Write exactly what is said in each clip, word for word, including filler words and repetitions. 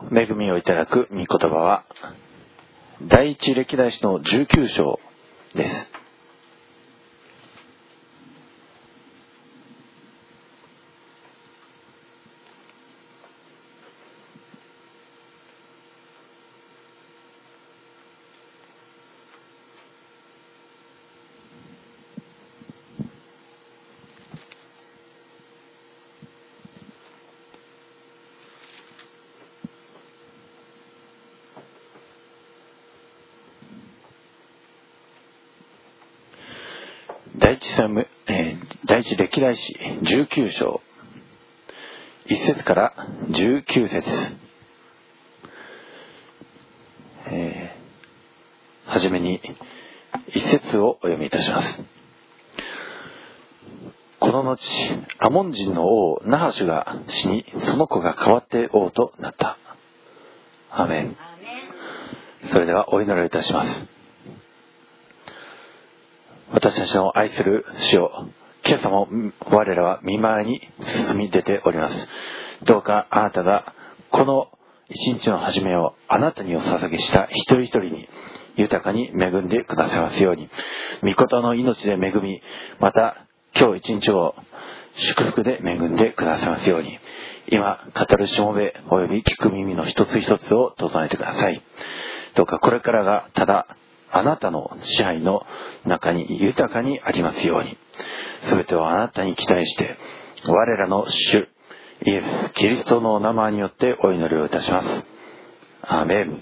恵みをいただく御言葉は第一歴代史のじゅうきゅう章です。第一サム、えー、第一歴代史じゅうきゅう章いっ節からじゅうきゅう節、えー、はじめにいっ節をお読みいたします。この後アモン人の王ナハシュが死に、その子が代わって王となった。アーメン。それではお祈りをいたします。私たちの愛する主よ、今朝も我らは御前に進み出ております。どうかあなたがこの一日の始めをあなたにお捧げした一人一人に豊かに恵んでくださいますように、御言の命で恵み、また今日一日を祝福で恵んでくださいますように、今語るしもべおよび聞く耳の一つ一つを整えてください。どうかこれからがただあなたの支配の中に豊かにありますように、すべてをあなたに期待して我らの主イエス・キリストのお名前によってお祈りをいたします。アーメン。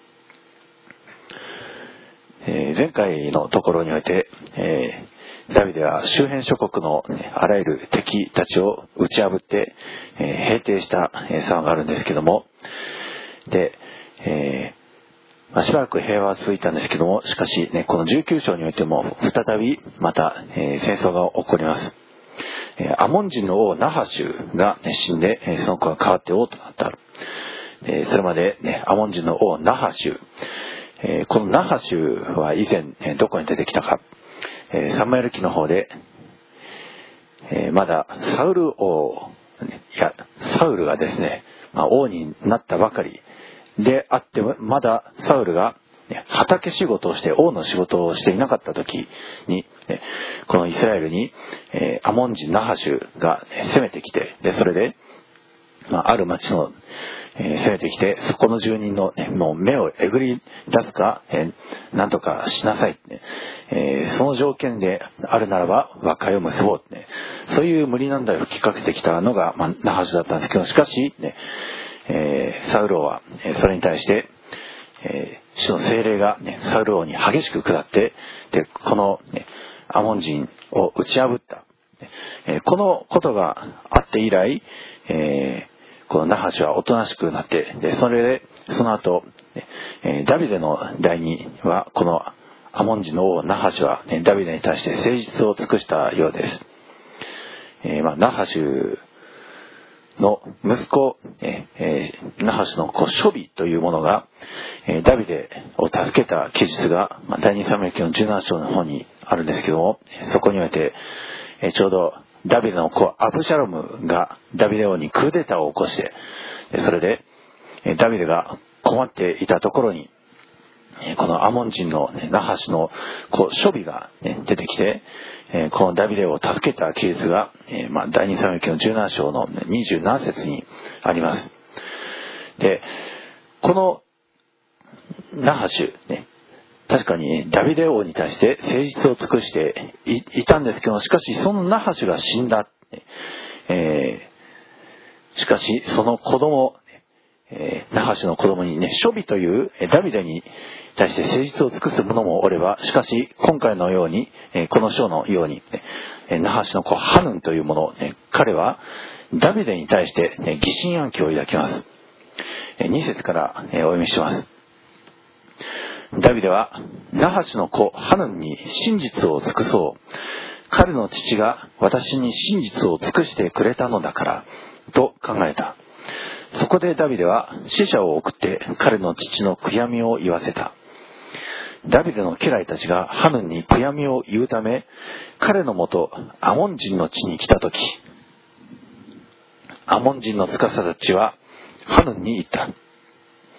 えー、前回のところにおいて、えー、ダビデは周辺諸国の、ね、あらゆる敵たちを打ち破って、えー、平定した、えー、様があるんですけども、で、えーまあ、しばらく平和は続いたんですけども、しかし、ね、このじゅうきゅう章においても再びまた、えー、戦争が起こります。えー、アモン人の王ナハシュが、ね、死んで、えー、その子が代わって王となった。えー、それまで、ね、アモン人の王ナハシュ、えー、このナハシュは以前、えー、どこに出てきたか、えー、サムエル記の方で、えー、まだサウル王、いやサウルがですね、まあ、王になったばかりであっても、まだサウルが畑仕事をして王の仕事をしていなかった時に、このイスラエルにアモン人ナハシュが攻めてきて、でそれで、まあ、ある町の攻めてきて、そこの住人の、ね、もう目をえぐり出すか、えー、なんとかしなさい、ねえー、その条件であるならば和解を結ぼう、ね、そういう無理難題を吹きかけてきたのが、まあ、ナハシュだったんですけど、しかし、ねえー、サウル王は、えー、それに対して、えー、主の聖霊が、ね、サウル王に激しく下って、でこの、ね、アモン人を打ち破った、えー、このことがあって以来、えーこのナハシはおとなしくなって、でそれでその後、えー、ダビデの代にはこのアモン人の王ナハシは、ね、ダビデに対して誠実を尽くしたようです。えーまあ、ナハシの息子、えー、ナハシの子ショビというものが、えー、ダビデを助けた記述が、まあ、第二サムエル記のじゅうなな章の方にあるんですけども、そこにおいて、えー、ちょうどダビデの子アブシャロムがダビデ王にクーデターを起こして、それでダビデが困っていたところに、このアモン人のナハシの子ショビが出てきて、このダビデを助けた記述が第二サムエル記のじゅうなな章のにじゅうなな節にあります。で、このナハシュね、確かにダビデ王に対して誠実を尽くして い, いたんですけど、しかしそのナハシュが死んだ、えー、しかしその子供、えー、ナハシュの子供にね、ショビというダビデに対して誠実を尽くす者もおれば、しかし今回のように、この章のようにナハシュの子ハヌンという者、彼はダビデに対して疑心暗鬼を抱きます。に節からお読みします。ダビデはナハシの子ハヌンに真実を尽くそう、彼の父が私に真実を尽くしてくれたのだからと考えた。そこでダビデは使者を送って彼の父の悔やみを言わせた。ダビデの家来たちがハヌンに悔やみを言うため、彼のもとアモン人の地に来たとき、アモン人の司たちはハヌンに言った。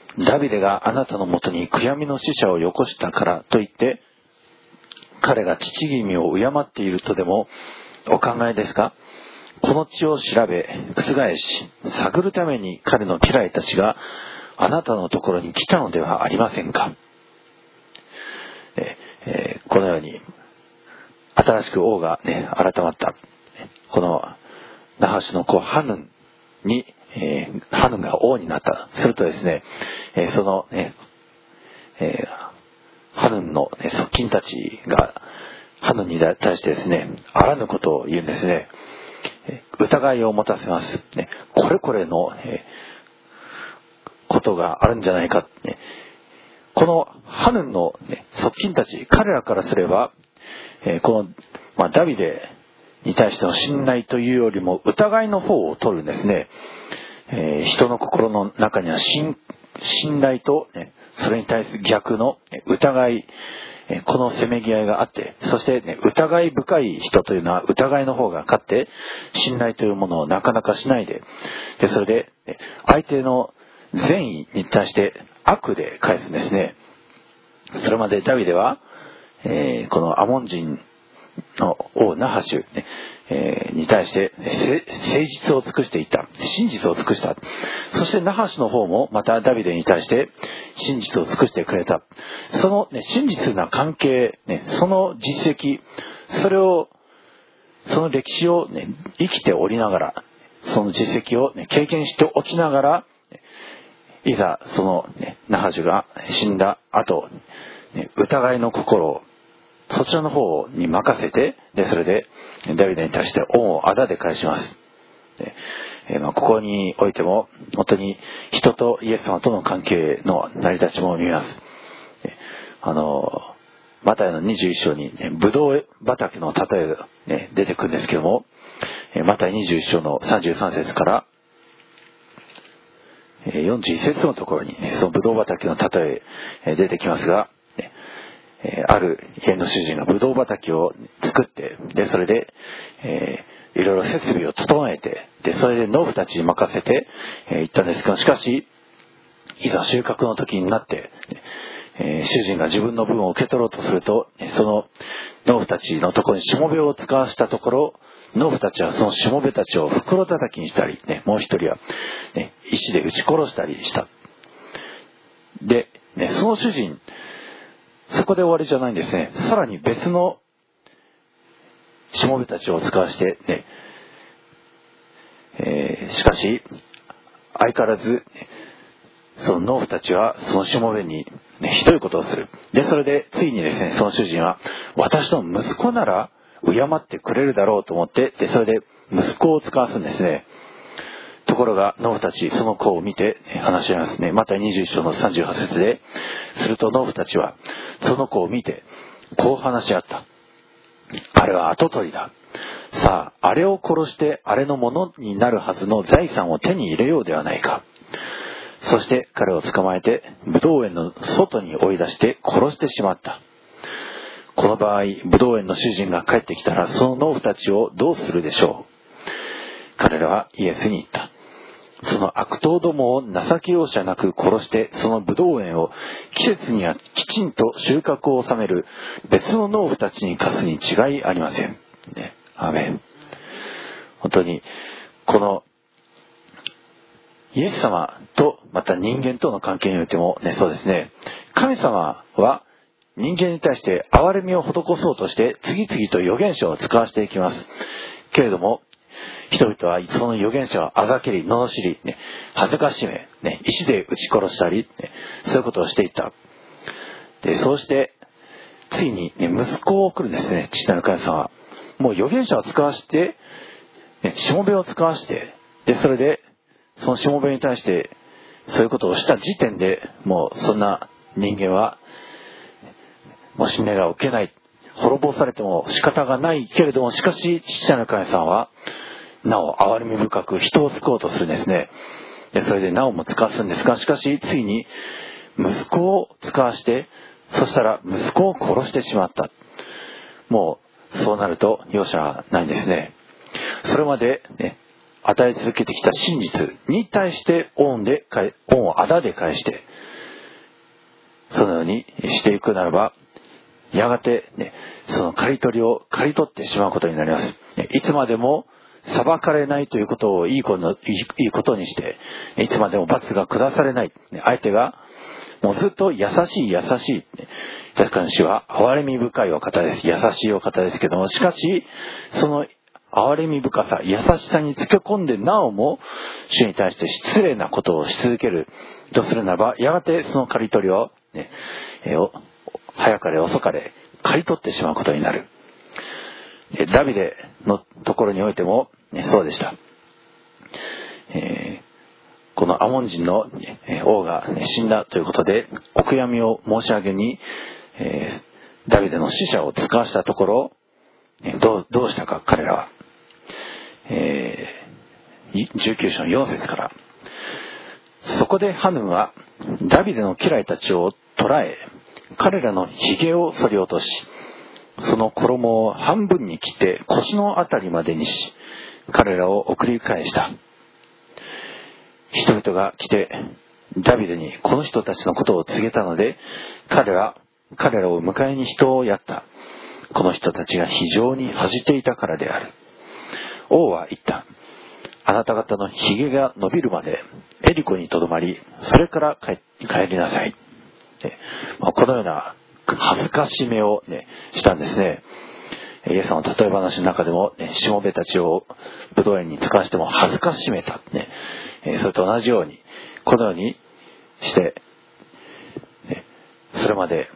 ダビデがあなたのもとに悔やみの使者をよこしたからといって彼が父君を敬っているとでもお考えですか？この地を調べ覆し探るために彼の家来たちがあなたのところに来たのではありませんか？ええー、このように新しく王が、ね、改まったこのナハシの子ハヌンに、えー、ハヌンが王になった。するとですね、えー、その、ねえー、ハヌンの、ね、側近たちがハヌンに対してですね、あらぬことを言うんですね。えー、疑いを持たせます、ね。これこれの、えー、ことがあるんじゃないか、ね。このハヌンの、ね、側近たち、彼らからすれば、えー、この、まあ、ダビデに対しての信頼というよりも疑いの方を取るんですね。えー、人の心の中には 信, 信頼と、ね、それに対する逆の疑い、えー、このせめぎ合いがあって、そして、ね、疑い深い人というのは疑いの方が勝って信頼というものをなかなかしないで、でそれで、ね、相手の善意に対して悪で返すんですね。それまでダビデは、えー、このアモン人の王ナハシュ、ねえー、に対して誠実を尽くしていった。真実を尽くした。そしてナハシュの方もまたダビデに対して真実を尽くしてくれた。その、ね、真実な関係、ね、その実績、それをその歴史を、ね、生きておりながら、その実績を、ね、経験しておきながら、いざその、ね、ナハシュが死んだ後、ね、疑いの心をそちらの方に任せて、でそれでダビデに対して恩をあだで返します。でえー、まあここにおいても本当に人とイエス様との関係の成り立ちも見ます。であのマタイのにじゅういっ章に、ね、ブドウ畑の例えが、ね、出てくるんですけども、マタイにじゅういっ章のさんじゅうさん節からよんじゅういち節のところに、ね、そのブドウ畑の例え出てきますが、ある家の主人がブドウ畑を作って、でそれで、えー、いろいろ設備を整えて、でそれで農夫たちに任せて、えー、行ったんですけど、しかしいざ収穫の時になって、えー、主人が自分の分を受け取ろうとすると、その農夫たちのところにしもべを使わしたところ、農夫たちはそのしもべたちを袋叩きにしたり、ね、もう一人は、ね、石で撃ち殺したりした。で、ね、その主人そこで終わりじゃないんですね。さらに別のしもべたちを使わしてね、えー、しかし相変わらずその農夫たちはそのしもべに、ね、ひどいことをする。でそれでついにですね、その主人は私の息子なら敬ってくれるだろうと思って、でそれで息子を使わすんですね。ところが農夫たちその子を見て話し合いますね。またにじゅういっ章のさんじゅうはち節で、すると農夫たちはその子を見てこう話し合った。あれは跡取りだ。さああれを殺してあれのものになるはずの財産を手に入れようではないか。そして彼を捕まえてブドウ園の外に追い出して殺してしまった。この場合ブドウ園の主人が帰ってきたらその農夫たちをどうするでしょう。彼らはイエスに言った。その悪党どもを情け容赦なく殺してそのブドウ園を季節にはきちんと収穫を収める別の農夫たちに貸すに違いありません、ね、アーメン。本当にこのイエス様とまた人間との関係においても、ね、そうですね、神様は人間に対して憐れみを施そうとして次々と預言者を使わしていきますけれども、人々はその預言者をあがけり罵り、ね、恥ずかしめ、ね、石で撃ち殺したり、ね、そういうことをしていった。でそうしてついに、ね、息子を送るんですね。父なる神様はもう預言者を使わして、ね、しもべを使わして、でそれでそのしもべに対してそういうことをした時点でもうそんな人間はもう信頼が受けない、滅ぼされても仕方がないけれども、しかし父なる神様はなお憐れみ深く人を救おうとするんですね。でそれでなおも使わすんですが、しかしついに息子を使わして、そしたら息子を殺してしまった。もうそうなると容赦はないんですね。それまで、ね、与え続けてきた真実に対して恩で恩をあだで返して、 そのようにしていくならば、やがて、ね、その刈り取りを刈り取ってしまうことになります。いつまでも裁かれないということをいいことの、いいことにして、いつまでも罰が下されない。相手がもうずっと優しい優しい。確かに主は憐れみ深いお方です。優しいお方ですけども、しかし、その憐れみ深さ、優しさにつけ込んでなおも、主に対して失礼なことをし続けるとするならば、やがてその刈り取りを、ね、えー、早かれ遅かれ刈り取ってしまうことになる。ダビデのところにおいても、ね、そうでした。えー、このアモン人の王が、ね、死んだということで、お悔やみを申し上げに、えー、ダビデの死者を使わしたところ、どう、どうしたか彼らは。えー、じゅうきゅう章のよん節から。そこでハヌンはダビデの家来たちを捕らえ、彼らの髭を剃り落とし、その衣を半分に切って腰のあたりまでにし、彼らを送り返した。人々が来てダビデにこの人たちのことを告げたので、彼ら彼らを迎えに人をやった。この人たちが非常に恥じていたからである。王は言った。あなた方のひげが伸びるまでエリコにとどまり、それから帰りなさい。このような恥ずかしめを、ね、したんですね。イエス様の例え話の中でも、ね、しもべたちを武道園に使わしても恥ずかしめた、ね、それと同じようにこのようにして、ね、それまで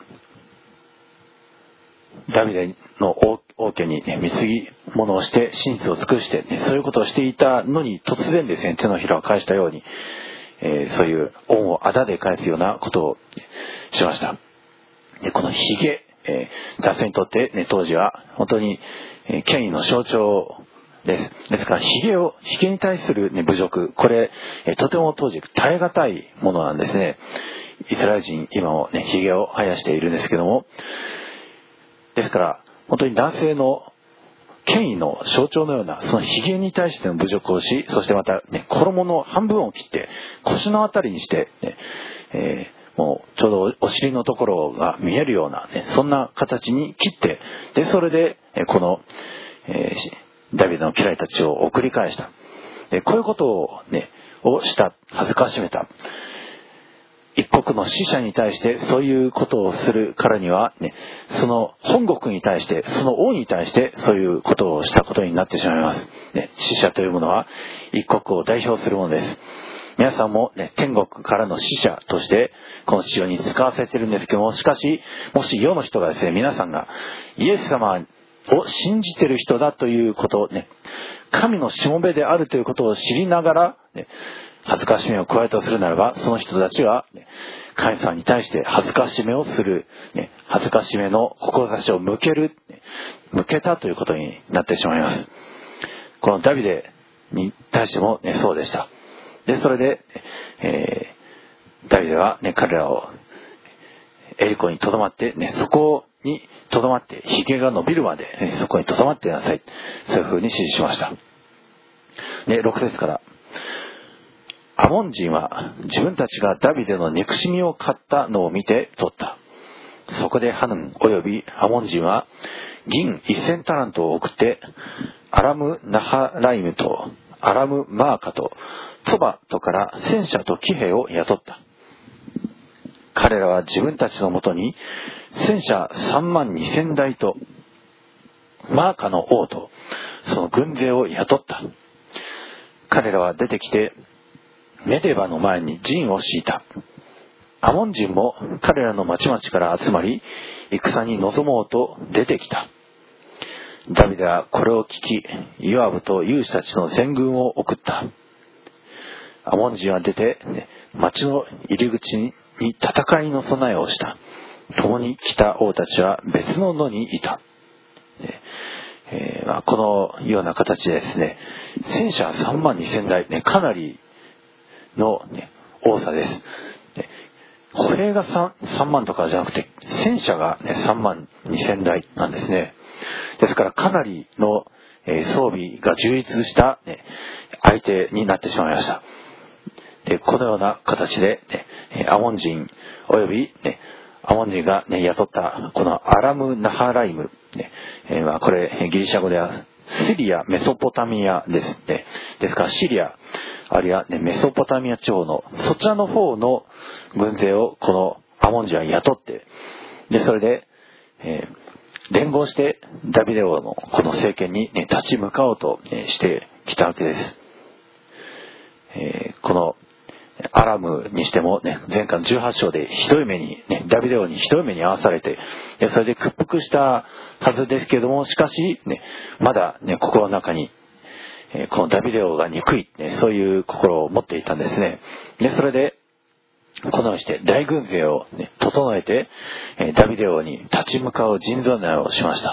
ダビデの王家に、ね、貢ぎ物をして真実を尽くして、ね、そういうことをしていたのに突然ですね、手のひらを返したように、えー、そういう恩をあだで返すようなことをしました。でこのひげ、えー、男性にとって、ね、当時は本当に、えー、権威の象徴です。ですからひげをひげに対する、ね、侮辱、これ、えー、とても当時耐え難いものなんですね。イスラエル人今もねひげを生やしているんですけども、ですから本当に男性の権威の象徴のようなそのひげに対しての侮辱をし、そしてまた、ね、衣の半分を切って腰のあたりにして、ねえー、もうちょうどお尻のところが見えるような、ね、そんな形に切って、でそれでこの、えー、ダビデの家来たちを送り返した。でこういうことを、ね、をした恥ずかしめた。一国の使者に対してそういうことをするからには、ね、その本国に対して、その王に対してそういうことをしたことになってしまいます。ね、使者というものは一国を代表するものです。皆さんも、ね、天国からの使者としてこの地上に使わせているんですけども、しかしもし世の人がですね、皆さんがイエス様を信じている人だということをね、神のしもべであるということを知りながら、ね、恥ずかしめを加えたとするならば、その人たちは、ね、神様に対して恥ずかしめをする、ね、恥ずかしめの志を向ける、ね、向けたということになってしまいます。このダビデに対しても、ね、そうでした。で、それで、えー、ダビデは、ね、彼らをエリコにとどまって、ね、そこにとどまって、ひげが伸びるまで、ね、そこにとどまってなさい。そういうふうに指示しました。で、ろく節から。アモン人は自分たちがダビデの憎しみを買ったのを見て取った。そこでハヌンおよびアモン人は銀千タラントを送ってアラムナハライムとアラムマーカとトバとから戦車と騎兵を雇った。彼らは自分たちのもとに戦車三万二千台とマーカの王とその軍勢を雇った。彼らは出てきてメデバの前に陣を敷いた。アモン人も彼らの町々から集まり、戦に臨もうと出てきた。ダビデはこれを聞き、ヨアブと勇士たちの全軍を送った。アモン人は出て、町の入り口に戦いの備えをした。共に来た王たちは別の野にいた。えーまあ、このような形でですね、戦車さんまんにせんだい、ね、かなりの、ね、多さです。歩兵が 3, 3万とかじゃなくて戦車が、ね、さんまんにせんだいなんですね。ですからかなりの、えー、装備が充実した、ね、相手になってしまいました。でこのような形で、ね、アモン人および、ね、 アモン人が、ね、雇ったこのアラム・ナハライム、ねえーまあ、これギリシャ語ではシリア・メソポタミアです、ね、ですからシリアあるいは、ね、メソポタミア地方のそちらの方の軍勢をこのアモン人は雇ってでそれで、えー、連合してダビデ王のこの政権に、ね、立ち向かおうと、ね、してきたわけです、えー、このアラムにしても、ね、前回のじゅうはち章でひどい目に、ね、ダビデ王にひどい目に遭わされてそれで屈服したはずですけれどもしかし、ね、まだ、ね、心の中にこのダビデ王が憎い、ね、そういう心を持っていたんですね。でそれでこのようにして大軍勢を、ね、整えてダビデ王に立ち向かう陣取りをしました。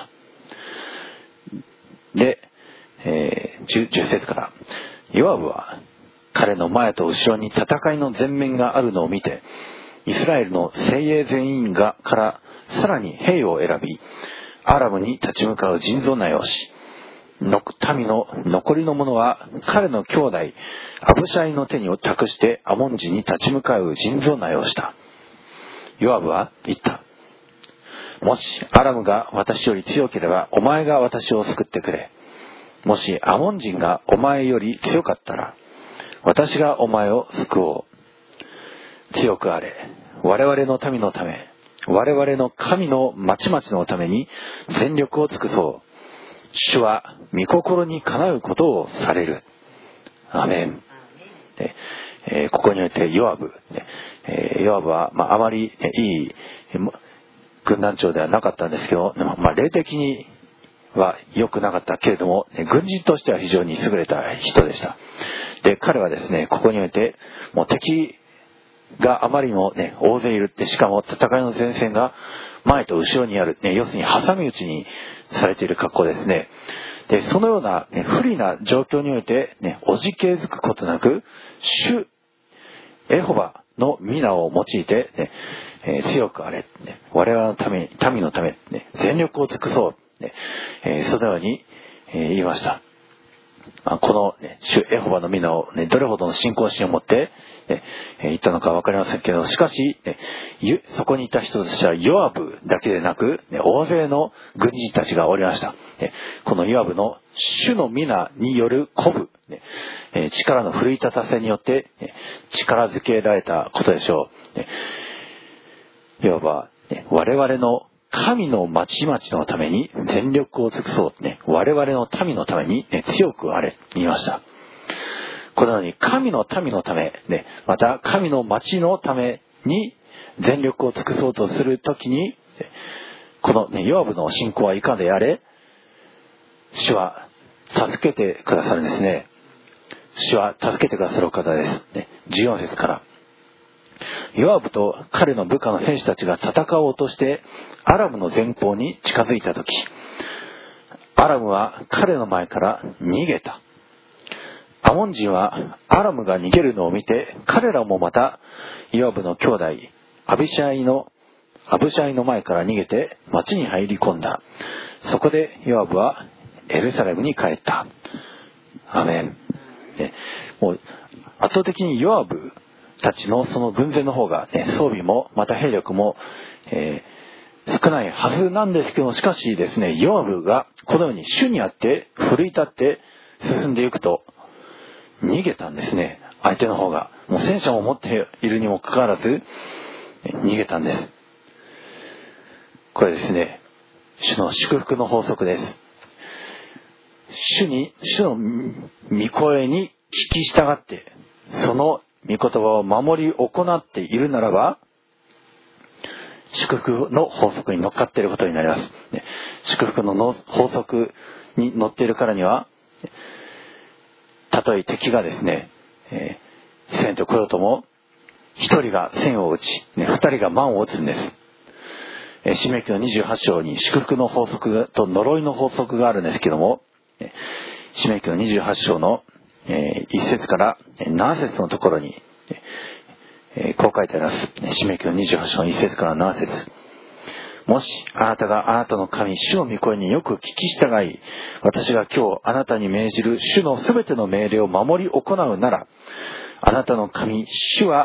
で、えー、10, 10節からヨアブは彼の前と後ろに戦いの前面があるのを見てイスラエルの精鋭全員がからさらに兵を選びアラムに立ち向かう陣取りをし民の残りの者は彼の兄弟アブシャイの手に託してアモン人に立ち向かう陣取りをした。ヨアブは言った。もしアラムが私より強ければお前が私を救ってくれ。もしアモン人がお前より強かったら私がお前を救おう。強くあれ。我々の民のため我々の神の町々のために全力を尽くそう。主は御心にかなうことをされる。アメン。でえー、ここにおいてヨアブ、えー、ヨアブは、まあ、あまり、ね、いい軍団長ではなかったんですけど、まあ、霊的には良くなかったけれども、ね、軍人としては非常に優れた人でした。で彼はですねここにおいてもう敵があまりにも、ね、大勢いるってしかも戦いの前線が前と後ろにある、ね、要するに挟み撃ちにされている格好ですね。でそのような、ね、不利な状況において、ね、おじけづくことなく主エホバの皆を用いて、ねえー、強くあれ、ね、我々のため民のため、ね、全力を尽くそう、ねえー、そのように、えー、言いました。この、ね、主エホバの皆を、ね、どれほどの信仰心を持って、ね、言ったのか分かりませんけどしかし、ね、そこにいた人たちはヨアブだけでなく、ね、大勢の軍人たちがおりました。ね、このヨアブの主の皆による鼓舞、ね、力の奮い立たせによって、ね、力づけられたことでしょう。ね、ヨアブは、ね、我々の神の町々のために全力を尽くそう、ね、我々の民のために、ね、強くあれ言いました。このように神の民のため、ね、また神の町のために全力を尽くそうとするときにこの、ね、ヨアブの信仰はいかであれ主は助けてくださるんですね。主は助けてくださるお方です、ね、じゅうよん節からヨアブと彼の部下の兵士たちが戦おうとしてアラムの前方に近づいたときアラムは彼の前から逃げた。アモン人はアラムが逃げるのを見て彼らもまたヨアブの兄弟アビシャイのアブシャイの前から逃げて町に入り込んだ。そこでヨアブはエルサレムに帰った。アメン。ね、もう圧倒的にヨアブたちのその軍勢の方が、ね、装備もまた兵力も、えー、少ないはずなんですけどしかしですねヨアブがこのように主にあって奮い立って進んでいくと逃げたんですね。相手の方がもう戦車を持っているにもかかわらず逃げたんです。これですね主の祝福の法則です。主に主の御声に聞き従ってその御言葉を守り行っているならば祝福の法則に乗っかっていることになります。祝福の法則に乗っているからにはたとえ敵がですね、えー、千と来ようとも一人が千を打ち、ね、二人が万を打つんです。えー、申命記のにじゅうはち章に祝福の法則と呪いの法則があるんですけども、申命記のにじゅうはち章の、えー、いち節からなな節のところに、えー、こう書いてあります。申命記のにじゅうはち章のいち節からなな節。もしあなたがあなたの神主の御声によく聞き従い私が今日あなたに命じる主のすべての命令を守り行うならあなたの神主は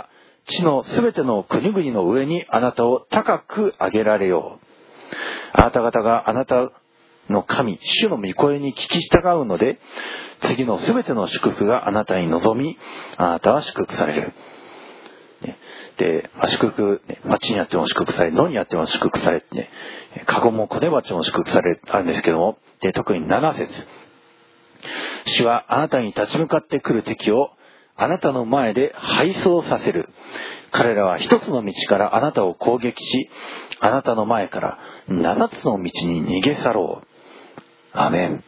地のすべての国々の上にあなたを高く上げられよう。あなた方があなたの神、主の御声に聞き従うので、次のすべての祝福があなたに望み、あなたは祝福される。で、祝福、町にあっても祝福され、野にあっても祝福され、ね、カゴもコネバチも祝福されあるんですけども、で特になな節。主はあなたに立ち向かってくる敵をあなたの前で敗走させる。彼らは一つの道からあなたを攻撃し、あなたの前から七つの道に逃げ去ろう。アメン。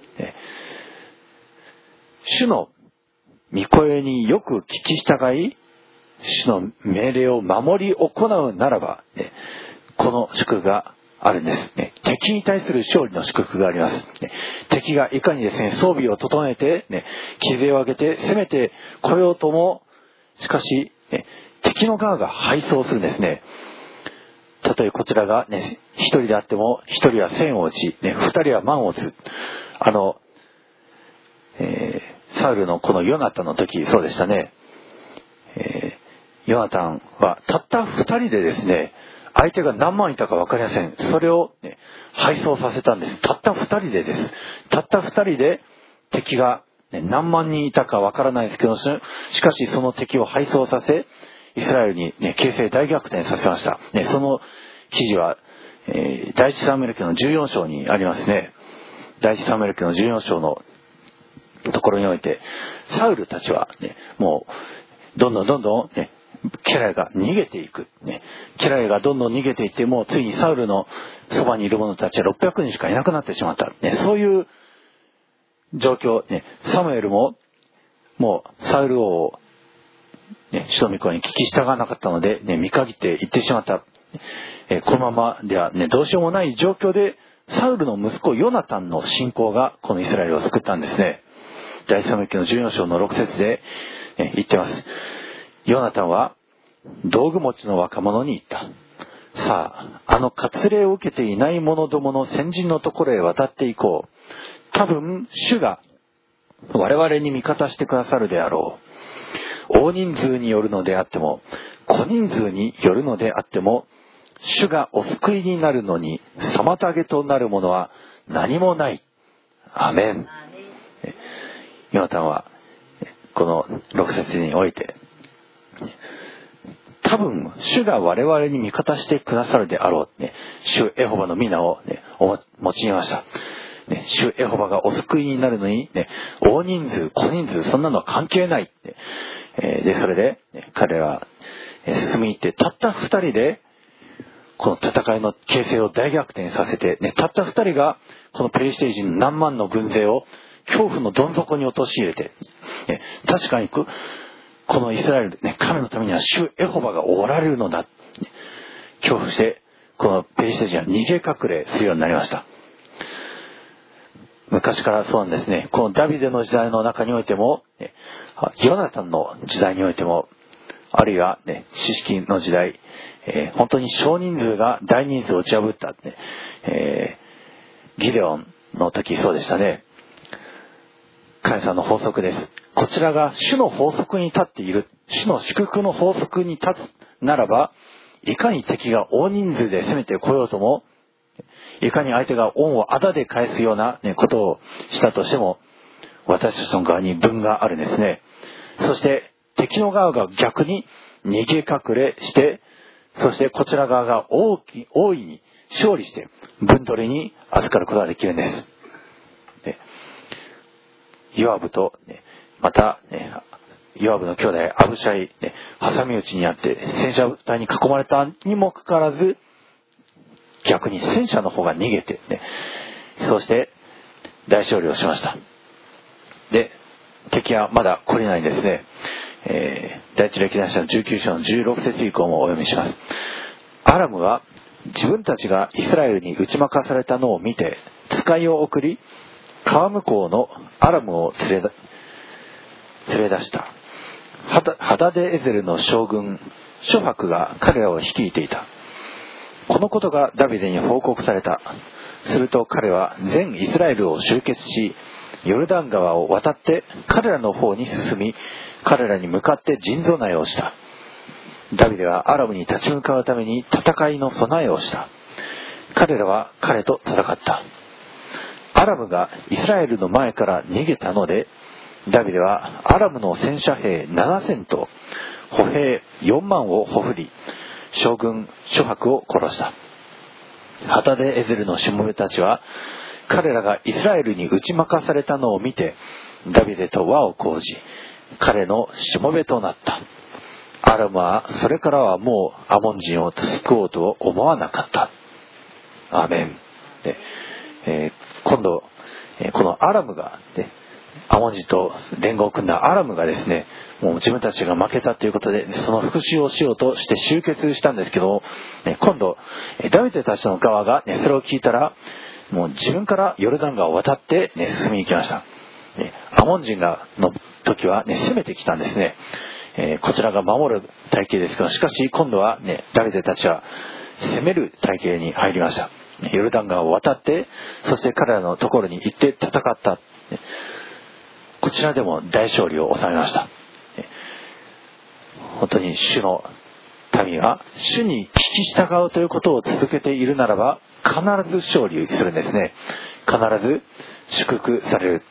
主の御声によく聞き従い、主の命令を守り行うならば、ね、この祝福があるんですね。敵に対する勝利の祝福があります。ね、敵がいかにですね、装備を整えて、ね、傷を上げて攻めてこようとも、しかし、ね、敵の側が敗走するんですね。たとえこちらがね、一人であっても、一人は千を打ち、ね、二人は万を打つ。あの、えー、サウルのこのヨナタンの時、そうでしたね。えー、ヨナタンはたった二人でですね、相手が何万いたか分かりません。それを、ね、敗走させたんです。たった二人でです。たった二人で敵が、ね、何万人いたか分からないですけど、しかしその敵を敗走させ、イスラエルに、ね、形勢大逆転させました。ね、その記事は、えー、第一サムエル記のじゅうよん章にありますね。第一サムエル記のじゅうよん章のところにおいて、サウルたちは、ね、もうどんどんどんどん、ね、家来が逃げていく、ね、家来がどんどん逃げていって、もうついにサウルのそばにいる者たちはろっぴゃくにんしかいなくなってしまった、ね、そういう状況、ね、サムエルももうサウル王を、ね、主の御声に聞き従わなかったので、ね、見限って行ってしまった、えこのままでは、ね、どうしようもない状況でサウルの息子ヨナタンの信仰がこのイスラエルを救ったんですね。第一サムエル記のじゅうよん章のろく節で、ね、言ってます。ヨナタンは道具持ちの若者に言った。さあ、あの割礼を受けていない者どもの先人のところへ渡っていこう。多分主が我々に味方してくださるであろう。大人数によるのであっても、小人数によるのであっても、主がお救いになるのに妨げとなるものは何もない。アメン。ヨナタンはこのろく節において、多分主が我々に味方してくださるであろう、ね、主エホバの皆を、ね、お用いました、ね、主エホバがお救いになるのに、ね、大人数小人数そんなのは関係ない、ね、えー、でそれで、ね、彼は進み入ってたった二人でこの戦いの形勢を大逆転させて、ね、たった二人がこのペリシテ人何万の軍勢を恐怖のどん底に陥れて、ね、確かにこのイスラエル、ね、神のためには主エホバがおられるのだ、ね、恐怖してこのペリシテ人は逃げ隠れするようになりました。昔からそうなんですね。このダビデの時代の中においても、ね、ヨナタンの時代においても、あるいは、ね、知識の時代、えー、本当に少人数が大人数を打ち破った、ねえー、ギデオンの時そうでしたね。神様の法則です。こちらが主の法則に立っている、主の祝福の法則に立つならば、いかに敵が大人数で攻めてこようとも、いかに相手が恩を仇で返すような、ね、ことをしたとしても、私たちの側に分があるんですね。そして敵の側が逆に逃げ隠れして、そしてこちら側が大き大いに勝利して分取りに預かることができるんです。でヨアブと、ね、また、ね、ヨアブの兄弟アブシャイ、ね、挟み撃ちにあって戦車隊に囲まれたにもかかわらず、逆に戦車の方が逃げて、ね、そして大勝利をしました。で敵はまだ懲りないんですね。えー、第一歴代史のじゅうきゅう章のじゅうろく節以降もお読みします。アラムは自分たちがイスラエルに打ち負かされたのを見て使いを送り、川向こうのアラムを連れだ連れ出した。ハダデエゼルの将軍ショファクが彼らを率いていた。このことがダビデに報告された。すると彼は全イスラエルを集結し、ヨルダン川を渡って彼らの方に進み、彼らに向かって陣備えをした。 ダビデはアラムに立ち向かうために戦いの備えをした。彼らは彼と戦った。アラムがイスラエルの前から逃げたので、ダビデはアラムの戦車兵ななせんと歩兵よんまんをほふり、将軍諸伯を殺した。ハタデエゼルのしもべたちは、彼らがイスラエルに打ち負かされたのを見て、ダビデと輪を講じ、彼のしもべとなった。アラムはそれからはもうアモン人を救おうと思わなかった。アーメン。で、えー、今度、えー、このアラムが、ね、アモン人と連合を組んだアラムがですね、もう自分たちが負けたということで、その復讐をしようとして集結したんですけど、ね、今度ダビデたちの側が、ね、それを聞いたら、もう自分からヨルダン川を渡って、ね、進みに行きました。ね、アモン人がの時は、ね、攻めてきたんですね。えー、こちらが守る体系ですが、しかし今度は、ね、ダビデたちは攻める体系に入りました。ヨルダン川を渡って、そして彼らのところに行って戦った。こちらでも大勝利を収めました。本当に主の民は主に聞き従うということを続けているならば、必ず勝利するんですね。必ず祝福される。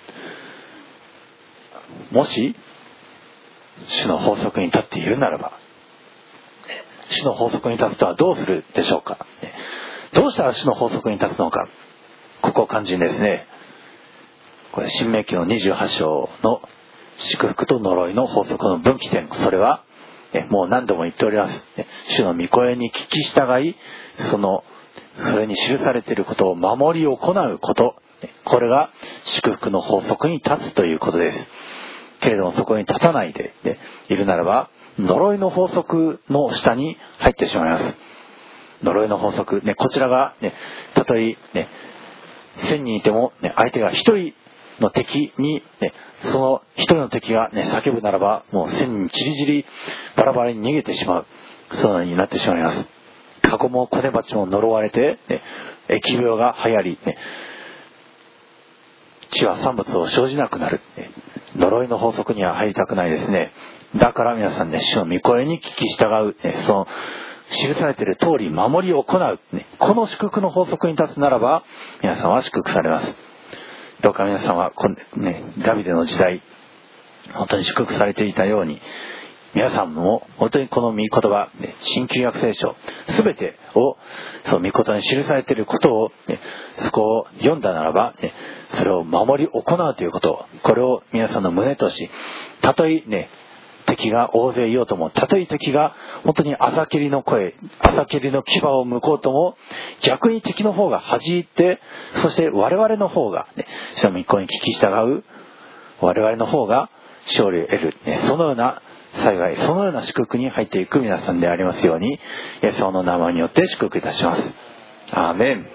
もし主の法則に立っているならば、主の法則に立つとはどうするでしょうか。どうしたら主の法則に立つのか、ここ肝心ですね。これ新明記のにじゅうはち章の祝福と呪いの法則の分岐点、それはもう何度も言っております。主の御声に聞き従い、そのそれに記されていることを守り行うこと、これが祝福の法則に立つということです。けれどもそこに立たないでいるならば、呪いの法則の下に入ってしまいます。呪いの法則、ね、こちらが、ね、たとえ、ね、千人いても、ね、相手が一人の敵に、ね、その一人の敵が、ね、叫ぶならば、もう千人ちりぢりバラバラに逃げてしまう、そうになってしまいます。カゴもコネバチも呪われて、ね、疫病が流行り、ね、地は産物を生じなくなる、ね、呪いの法則には入りたくないですね。だから皆さんね、主の御声に聞き従う、ね、その記されている通り守りを行う、ね、この祝福の法則に立つならば、皆さんは祝福されます。どうか皆さんはこ、ね、ダビデの時代本当に祝福されていたように、皆さんも本当にこの御言葉、ね、新旧約聖書すべてをその御言葉に記されていることを、ね、そこを読んだならば、ね、それを守り行うということ、これを皆さんの胸とし、たとえね敵が大勢いようとも、たとえ敵が本当に朝霧の声、朝霧の牙を向こうとも、逆に敵の方が弾いて、そして我々の方が、ね、主の御声に聞き従う我々の方が勝利を得る、ね、そのような幸い、そのような祝福に入っていく皆さんでありますように、イエス様の名前によって祝福いたします。アーメン。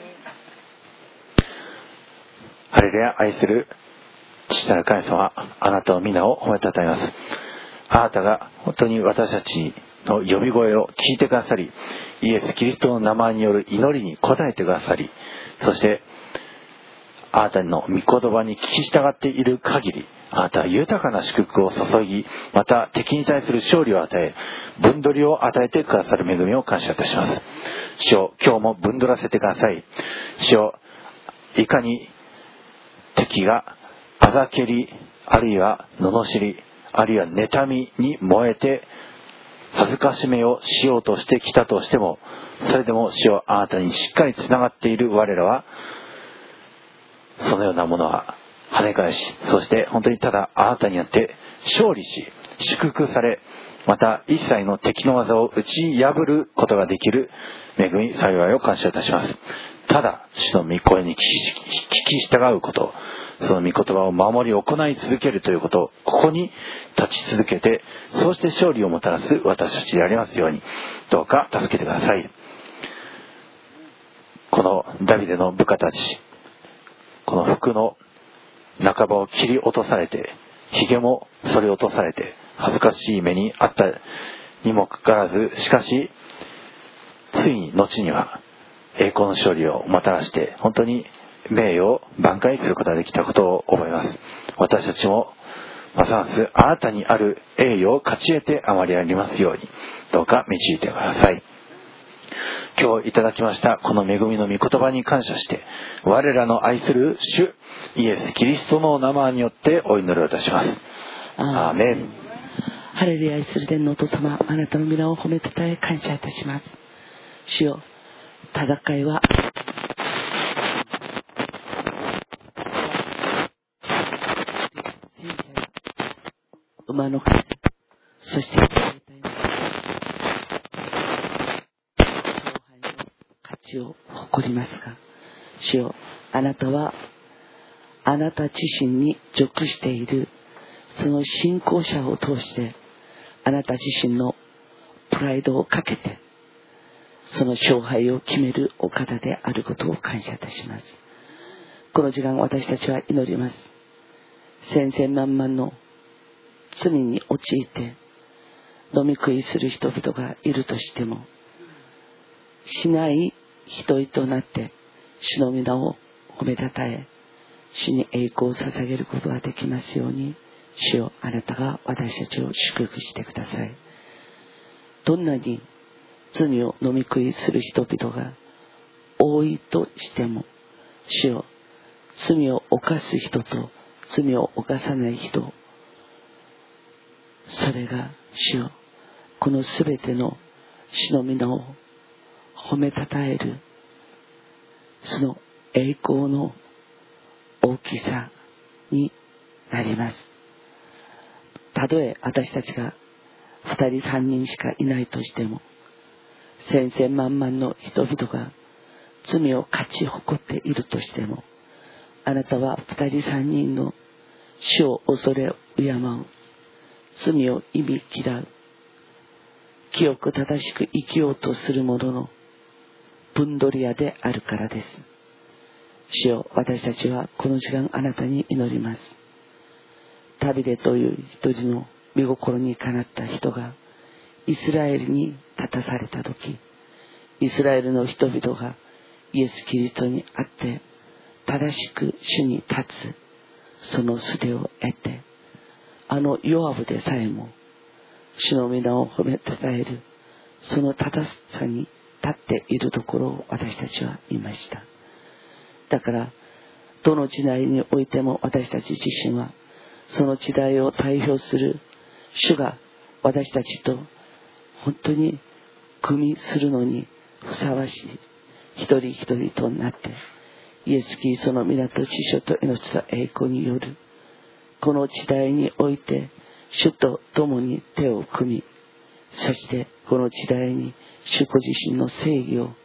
ハレルヤ。愛する父なる神様、あなたの皆を褒めたたえます。あなたが本当に私たちの呼び声を聞いてくださり、イエス・キリストの名前による祈りに応えてくださり、そしてあなたの御言葉に聞き従っている限り、あなたは豊かな祝福を注ぎ、また敵に対する勝利を与え、分取りを与えてくださる恵みを感謝いたします。主よ、今日も分取らせてください。主よ、いかに敵があざけり、あるいは罵り、あるいは妬みに燃えて恥ずかしめをしようとしてきたとしても、それでも主よ、あなたにしっかりつながっている我らは、そのようなものは跳ね返し、そして本当にただあなたによって勝利し、祝福され、また一切の敵の技を打ち破ることができる恵み幸いを感謝いたします。ただ主の御声に聞き、聞き従うこと、その御言葉を守り行い続けるということ、ここに立ち続けて、そうして勝利をもたらす私たちでありますように、どうか助けてください。このダビデの部下たち、この服の半ばを切り落とされて、髭も剃り落とされて、恥ずかしい目にあったにもかかわらず、しかしついに後には栄光の勝利をもたらして、本当に名誉を挽回することができたことを覚えます。私たちもますますあなたにある栄誉を勝ち得てあまりありますように、どうか導いてください。今日いただきましたこの恵みの御言葉に感謝して、我らの愛する主イエス・キリストの名前によってお祈りをいたします。アーメン。 ハレルヤ。愛する天のお父様、あなたの皆を褒めたたえ感謝いたします。主よ、戦いは馬の数、そして勝敗の価値を誇りますが、主よ、あなたはあなた自身に属しているその信仰者を通して、あなた自身のプライドをかけてその勝敗を決めるお方であることを感謝いたします。この時間、私たちは祈ります。千千万万の罪に陥って飲み食いする人々がいるとしても、しない人々となって主の皆を褒めたたえ、主に栄光を捧げることができますように、主よ、あなたが私たちを祝福してください。どんなに罪を飲み食いする人々が多いとしても、主よ、罪を犯す人と罪を犯さない人、それが主よ、このすべての主の皆を褒めたたえるその栄光の大きさになります。たとえ私たちが二人三人しかいないとしても、千千万万の人々が罪を勝ち誇っているとしても、あなたは二人三人の主を恐れ敬う、罪を忌み嫌う、清く正しく生きようとする者の分取り屋であるからです。主よ、私たちはこの時間あなたに祈ります。ダビデという一人の御心にかなった人がイスラエルに立たされたとき、イスラエルの人々がイエス・キリストにあって正しく主に立つその術を得て、あのヨアブでさえも主の皆を褒めたたえるその正しさに立っているところを私たちは見ました。だからどの時代においても私たち自身はその時代を代表する主が私たちと本当に組みするのにふさわしい一人一人となって、イエス・キリストの皆と知性と命と栄光によるこの時代において主と共に手を組み、そしてこの時代に主ご自身の正義を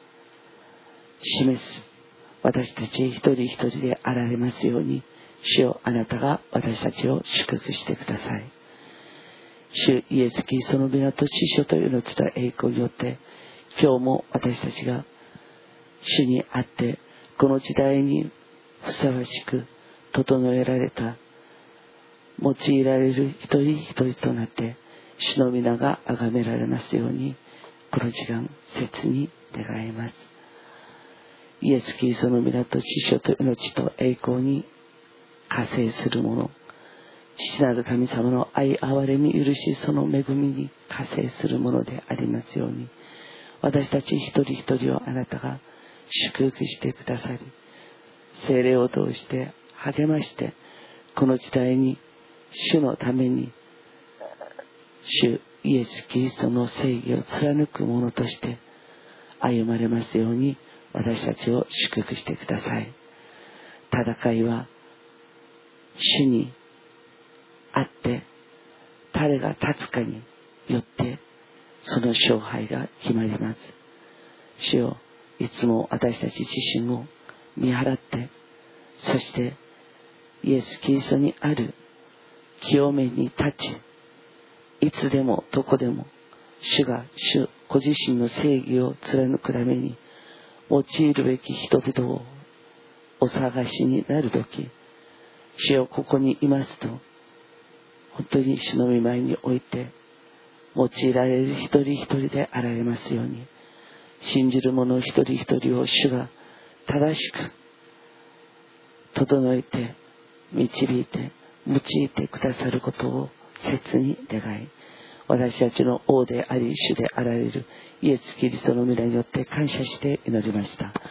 示す私たち一人一人であられますように、主よ、あなたが私たちを祝福してください。主イエス・キリストの皆と知性と命と栄光によって、今日も私たちが主にあってこの時代にふさわしく整えられた、用いられる一人一人となって主の皆が崇められますように、この時間切に願います。イエス・キリストの皆と知性と命と栄光に加勢する者、父なる神様の愛憐れみ許しその恵みに加勢するものでありますように、私たち一人一人をあなたが祝福してくださり、聖霊を通して励まして、この時代に主のために主イエス・キリストの正義を貫く者として歩まれますように、私たちを祝福してください。戦いは主にあって誰が立つかによってその勝敗が決まります。主よ、いつも私たち自身を見払って、そしてイエス・キリストにある清めに立ち、いつでもどこでも主が主ご自身の正義を貫くために用いるべき人々をお探しになるとき、主よ、ここにいますと本当に主の御前において用いられる一人一人であられますように、信じる者一人一人を主が正しく整えて導いて用いてくださることを切に願い、私たちの王であり主であられるイエス・キリストの皆によって感謝して祈りました。